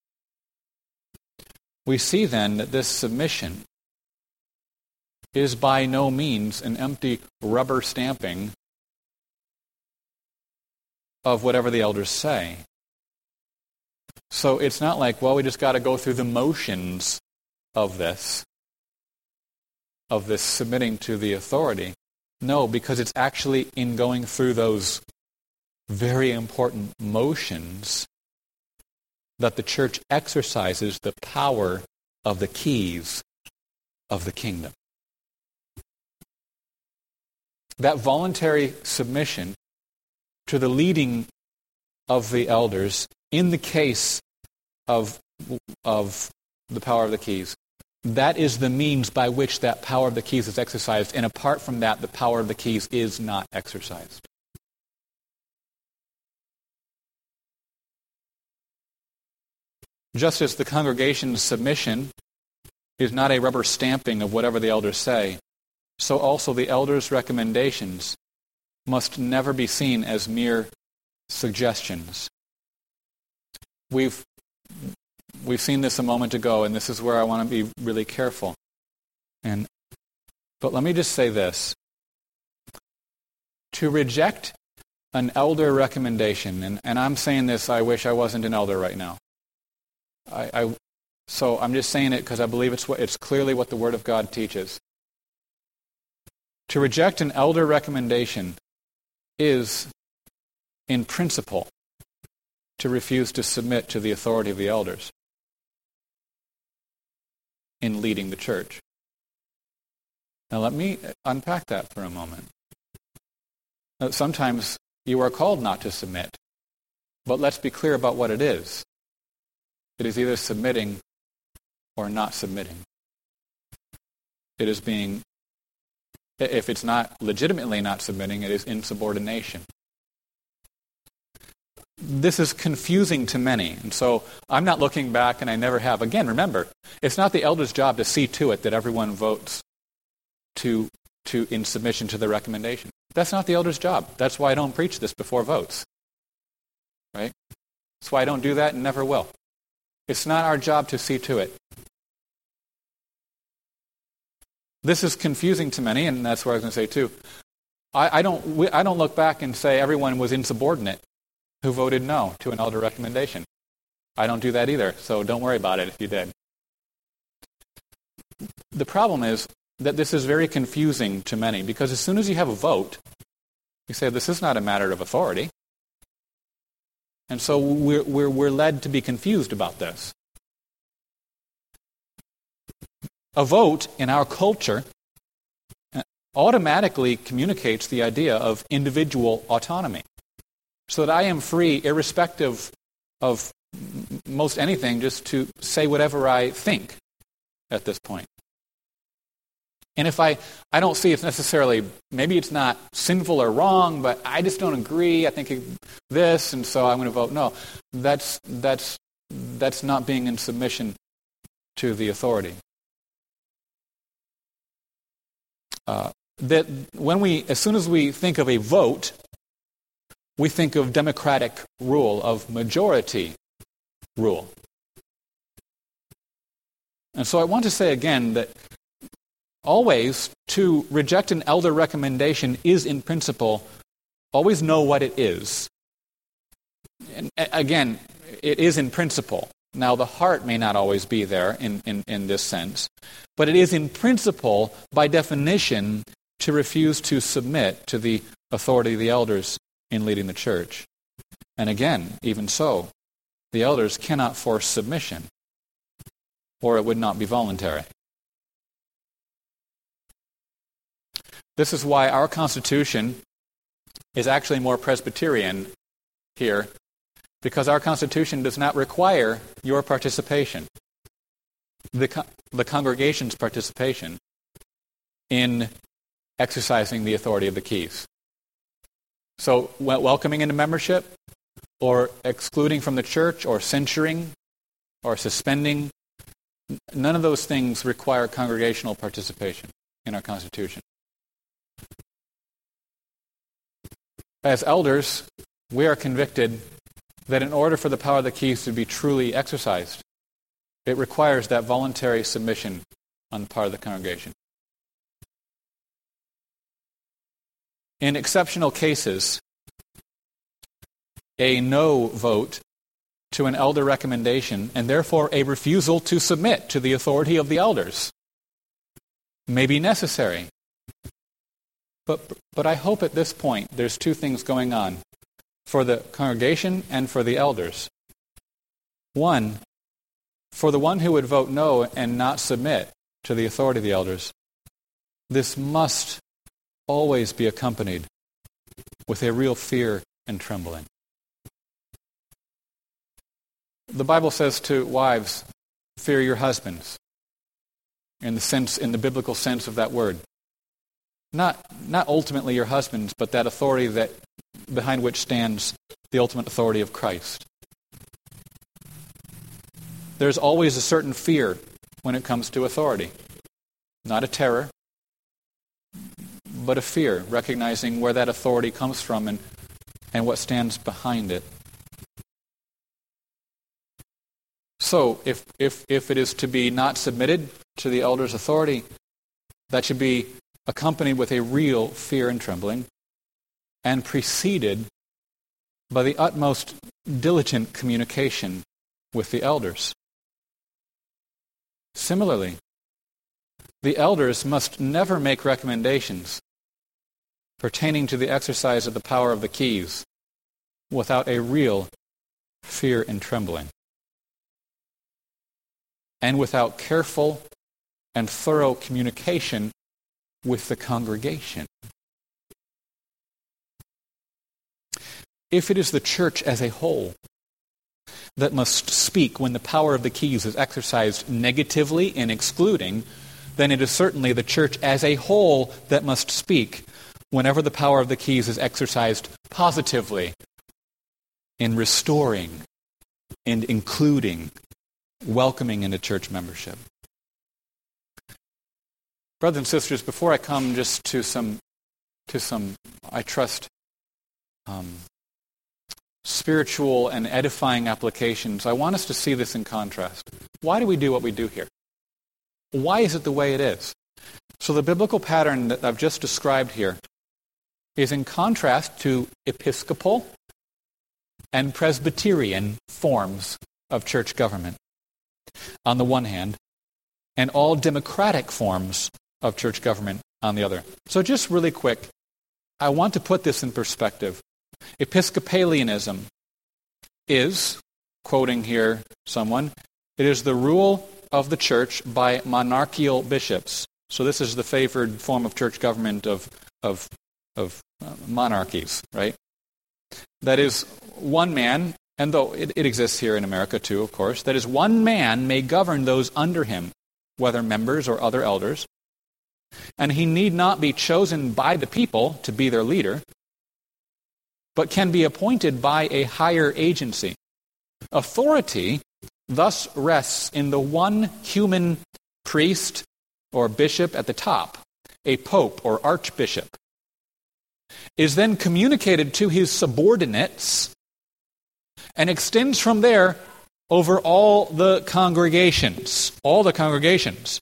We see then that this submission is by no means an empty rubber stamping of whatever the elders say. So it's not like, well, we just got to go through the motions of this submitting to the authority. No, because it's actually in going through those very important motions that the church exercises the power of the keys of the kingdom. That voluntary submission to the leading of the elders in the case of the power of the keys, that is the means by which that power of the keys is exercised, and apart from that, the power of the keys is not exercised. Just as the congregation's submission is not a rubber stamping of whatever the elders say, so also the elders' recommendations must never be seen as mere suggestions. We've seen this a moment ago, and this is where I want to be really careful. But let me just say this. To reject an elder recommendation, and I'm saying this, I wish I wasn't an elder right now. So I'm just saying it because I believe it's clearly what the Word of God teaches. To reject an elder recommendation is, in principle, to refuse to submit to the authority of the elders in leading the church. Now let me unpack that for a moment. Sometimes you are called not to submit, but let's be clear about what it is. It is either submitting or not submitting. It is being, if it's not legitimately not submitting, it is insubordination. this is confusing to many. And so I'm not looking back, and I never have. Again, remember, it's not the elder's job to see to it that everyone votes in submission to the recommendation. That's not the elder's job. That's why I don't preach this before votes. Right? That's why I don't do that and never will. It's not our job to see to it. This is confusing to many, and that's what I was going to say too. I don't look back and say everyone was insubordinate who voted no to an elder recommendation. I don't do that either, so don't worry about it if you did. The problem is that this is very confusing to many, because as soon as you have a vote, you say this is not a matter of authority. And so we're led to be confused about this. A vote in our culture automatically communicates the idea of individual autonomy, so that I am free, irrespective of most anything, just to say whatever I think at this point. And if I don't see it's necessarily, maybe it's not sinful or wrong, but I just don't agree, I think this, and so I'm going to vote no. That's not being in submission to the authority. That as soon as we think of a vote, we think of democratic rule, of majority rule. And so I want to say again that always, to reject an elder recommendation is, in principle, always know what it is. And again, it is in principle. Now, the heart may not always be there in this sense, but it is in principle, by definition, to refuse to submit to the authority of the elders in leading the church. And again, even so, the elders cannot force submission, or it would not be voluntary. This is why our Constitution is actually more Presbyterian here, because our Constitution does not require your participation, the congregation's participation in exercising the authority of the keys. So welcoming into membership, or excluding from the church, or censuring, or suspending, none of those things require congregational participation in our Constitution. As elders, we are convicted that in order for the power of the keys to be truly exercised, it requires that voluntary submission on the part of the congregation. In exceptional cases, a no vote to an elder recommendation, and therefore a refusal to submit to the authority of the elders, may be necessary. But I hope at this point there's two things going on for the congregation and for the elders. One, for the one who would vote no and not submit to the authority of the elders, this must always be accompanied with a real fear and trembling. The Bible says to wives, fear your husbands, in the biblical sense of that word. Not ultimately your husbands, but that authority that behind which stands the ultimate authority of Christ. There's always a certain fear when it comes to authority. Not a terror, but a fear, recognizing where that authority comes from and what stands behind it. So, if it is to be not submitted to the elder's authority, that should be accompanied with a real fear and trembling, and preceded by the utmost diligent communication with the elders. Similarly, the elders must never make recommendations pertaining to the exercise of the power of the keys without a real fear and trembling, and without careful and thorough communication with the congregation. If it is the church as a whole that must speak when the power of the keys is exercised negatively in excluding, then it is certainly the church as a whole that must speak whenever the power of the keys is exercised positively in restoring and including, welcoming into church membership. Brothers and sisters, before I come just to some, I trust, spiritual and edifying applications, I want us to see this in contrast. Why do we do what we do here? Why is it the way it is? So the biblical pattern that I've just described here is in contrast to Episcopal and Presbyterian forms of church government, on the one hand, and all democratic forms of church government on the other. So just really quick, I want to put this in perspective. Episcopalianism is, quoting here someone, it is the rule of the church by monarchical bishops. So this is the favored form of church government of monarchies, right? That is, one man, and though it exists here in America too, of course, that is, one man may govern those under him, whether members or other elders, and he need not be chosen by the people to be their leader, but can be appointed by a higher agency. Authority thus rests in the one human priest or bishop at the top, a pope or archbishop, is then communicated to his subordinates and extends from there over all the congregations. All the congregations.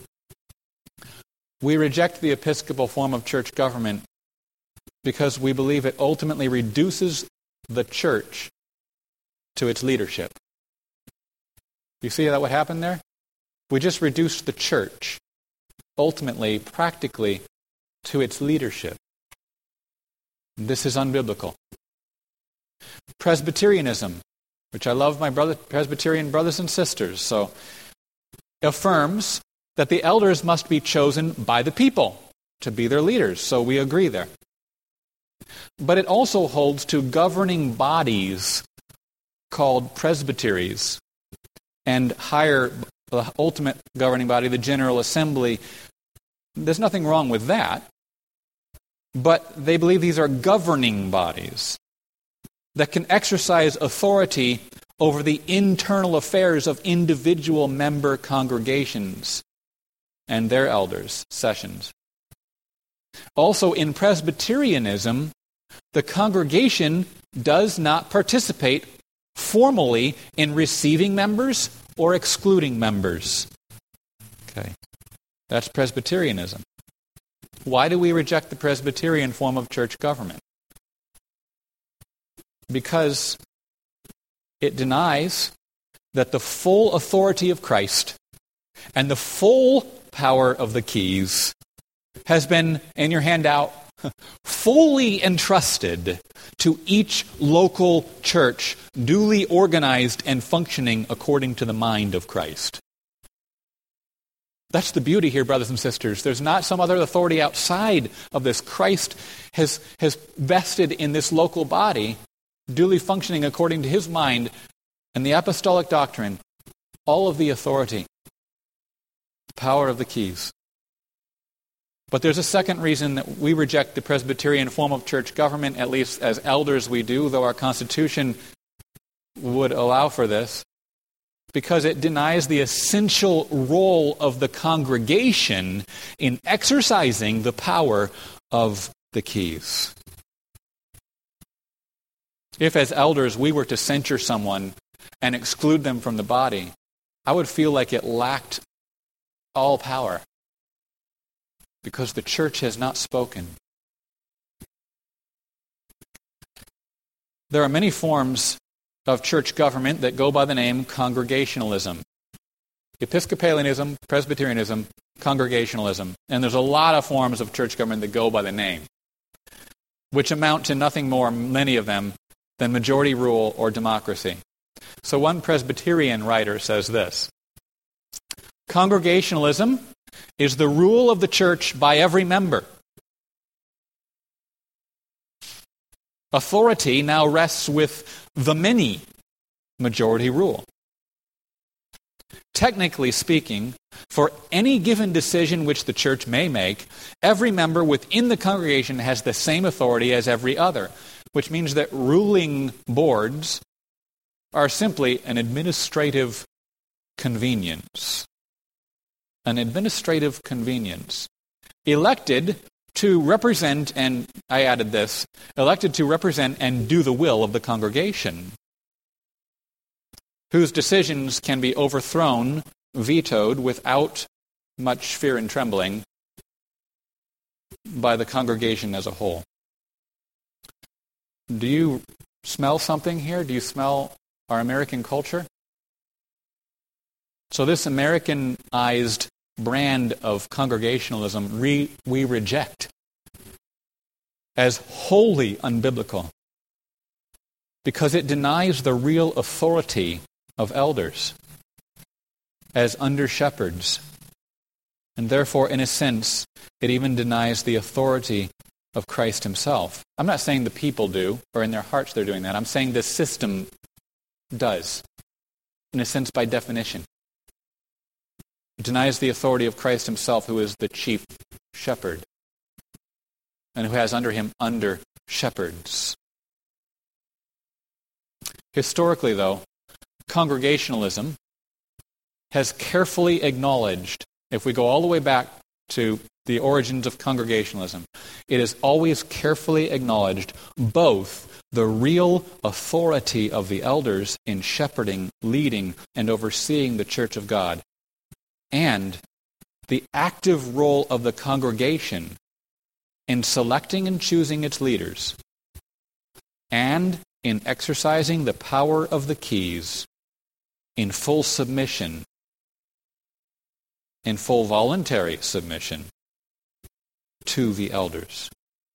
We reject the Episcopal form of church government because we believe it ultimately reduces the church to its leadership. You see that what happened there? We just reduced the church, ultimately, practically, to its leadership. This is unbiblical. Presbyterianism, which I love my Presbyterian brothers and sisters, so affirms that the elders must be chosen by the people to be their leaders, so we agree there. But it also holds to governing bodies called presbyteries and higher, the ultimate governing body, the General Assembly. There's nothing wrong with that, but they believe these are governing bodies that can exercise authority over the internal affairs of individual member congregations and their elders' sessions. Also, in Presbyterianism, the congregation does not participate formally in receiving members or excluding members. Okay, that's Presbyterianism. Why do we reject the Presbyterian form of church government? Because it denies that the full authority of Christ and the full power of the keys has been, in your handout, fully entrusted to each local church, duly organized and functioning according to the mind of Christ. That's the beauty here, brothers and sisters. There's not some other authority outside of this. Christ has vested in this local body, duly functioning according to his mind and the apostolic doctrine, all of the authority, the power of the keys. But there's a second reason that we reject the Presbyterian form of church government, at least as elders we do, though our Constitution would allow for this, because it denies the essential role of the congregation in exercising the power of the keys. If as elders we were to censure someone and exclude them from the body, I would feel like it lacked all power because the church has not spoken. There are many forms of church government that go by the name congregationalism. Episcopalianism, Presbyterianism, congregationalism. And there's a lot of forms of church government that go by the name, which amount to nothing more, many of them, than majority rule or democracy. So one Presbyterian writer says this: congregationalism is the rule of the church by every member. Authority now rests with the many, majority rule. Technically speaking, for any given decision which the church may make, every member within the congregation has the same authority as every other. which means that ruling boards are simply an administrative convenience. An administrative convenience. Elected to represent, and I added this, elected to represent and do the will of the congregation, whose decisions can be overthrown, vetoed without much fear and trembling by the congregation as a whole. Do you smell something here? Do you smell our American culture? So this Americanized brand of congregationalism we reject as wholly unbiblical because it denies the real authority of elders as under-shepherds. And therefore, in a sense, it even denies the authority of Christ himself. I'm not saying the people do, or in their hearts they're doing that. I'm saying the system does, in a sense, by definition. It denies the authority of Christ himself, who is the chief shepherd, and who has under him under-shepherds. Historically, though, congregationalism has carefully acknowledged, if we go all the way back to the origins of congregationalism, it has always carefully acknowledged both the real authority of the elders in shepherding, leading, and overseeing the church of God, and the active role of the congregation in selecting and choosing its leaders, and in exercising the power of the keys in full submission, in full voluntary submission to the elders.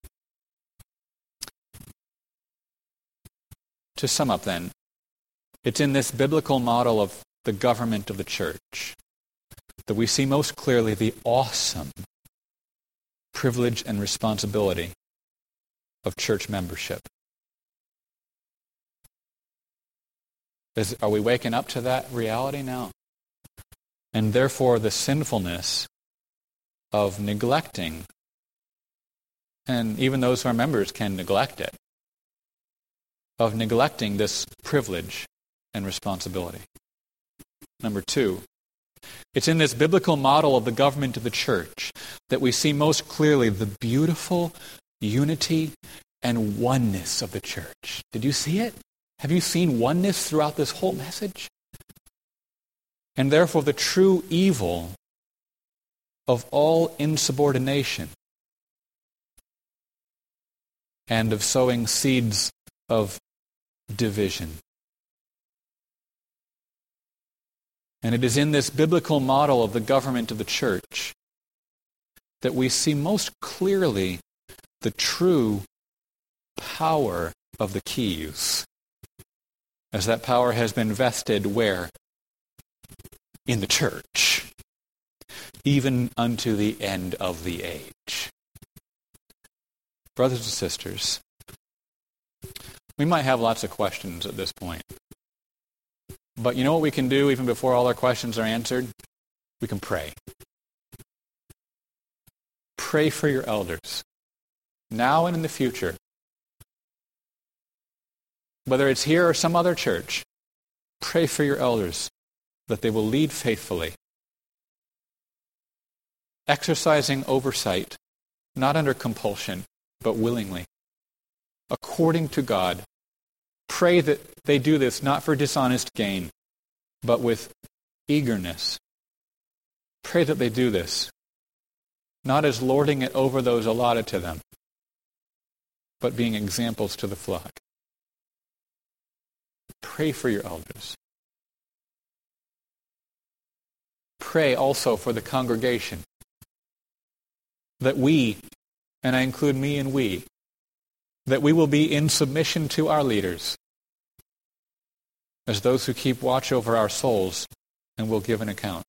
To sum up then, it's in this biblical model of the government of the church that we see most clearly the awesome privilege and responsibility of church membership. Are we waking up to that reality now? And therefore the sinfulness of neglecting, and even those who are members can neglect it, of neglecting this privilege and responsibility. Number two, it's in this biblical model of the government of the church that we see most clearly the beautiful unity and oneness of the church. Did you see it? Have you seen oneness throughout this whole message? And therefore the true evil of all insubordination and of sowing seeds of division. And it is in this biblical model of the government of the church that we see most clearly the true power of the keys, as that power has been vested where? In the church, even unto the end of the age. Brothers and sisters, we might have lots of questions at this point. But you know what we can do even before all our questions are answered? We can pray. Pray for your elders, now and in the future. Whether it's here or some other church, pray for your elders that they will lead faithfully, exercising oversight, not under compulsion, but willingly, according to God. Pray that they do this not for dishonest gain, but with eagerness. Pray that they do this, not as lording it over those allotted to them, but being examples to the flock. Pray for your elders. Pray also for the congregation, that we, and I include me and we, that we will be in submission to our leaders as those who keep watch over our souls and will give an account.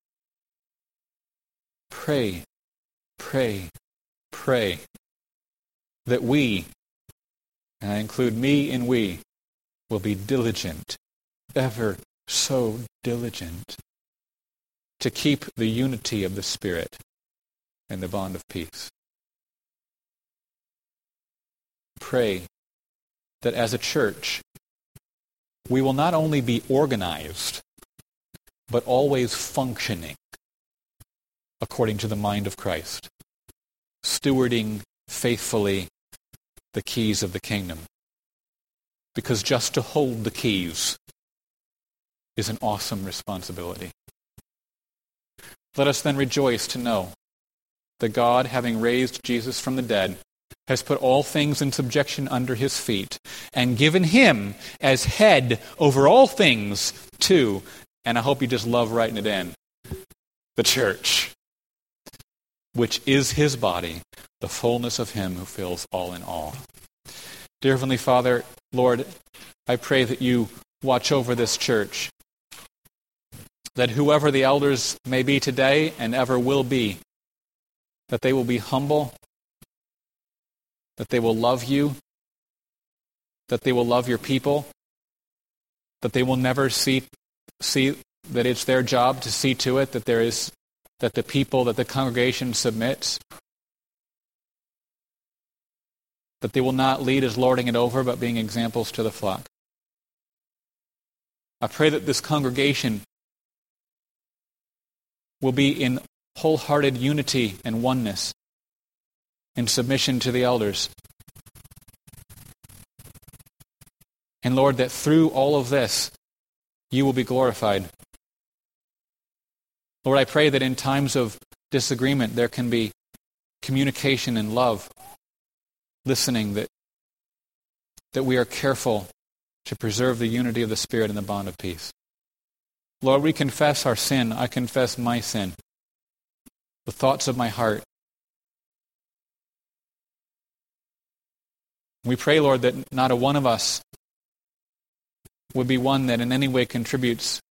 Pray, pray, pray that we, and I include me and we, will be diligent, ever so diligent, to keep the unity of the Spirit and the bond of peace. Pray that as a church, we will not only be organized, but always functioning according to the mind of Christ, stewarding faithfully the keys of the kingdom. Because just to hold the keys is an awesome responsibility. Let us then rejoice to know that God, having raised Jesus from the dead, has put all things in subjection under his feet, and given him as head over all things to, and I hope you just love writing it in, the church, which is his body, the fullness of him who fills all in all. Dear Heavenly Father, Lord, I pray that you watch over this church, that whoever the elders may be today and ever will be, that they will be humble, that they will love you, that they will love your people, that they will never see that it's their job to see to it that the people, that the congregation submits, that they will not lead as lording it over, but being examples to the flock. I pray that this congregation will be in wholehearted unity and oneness, in submission to the elders. And Lord, that through all of this, you will be glorified. Lord, I pray that in times of disagreement, there can be communication and love, listening, that we are careful to preserve the unity of the Spirit and the bond of peace. Lord, we confess our sin. I confess my sin, the thoughts of my heart. We pray, Lord, that not a one of us would be one that in any way contributes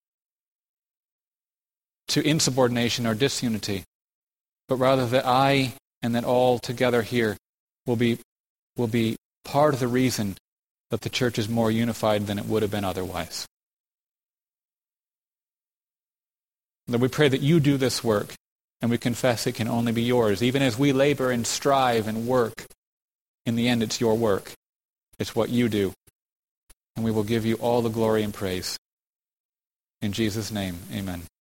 to insubordination or disunity, but rather that I and that all together here will be part of the reason that the church is more unified than it would have been otherwise. Lord, we pray that you do this work, and we confess it can only be yours. Even as we labor and strive and work, in the end it's your work. It's what you do. And we will give you all the glory and praise. In Jesus' name, amen.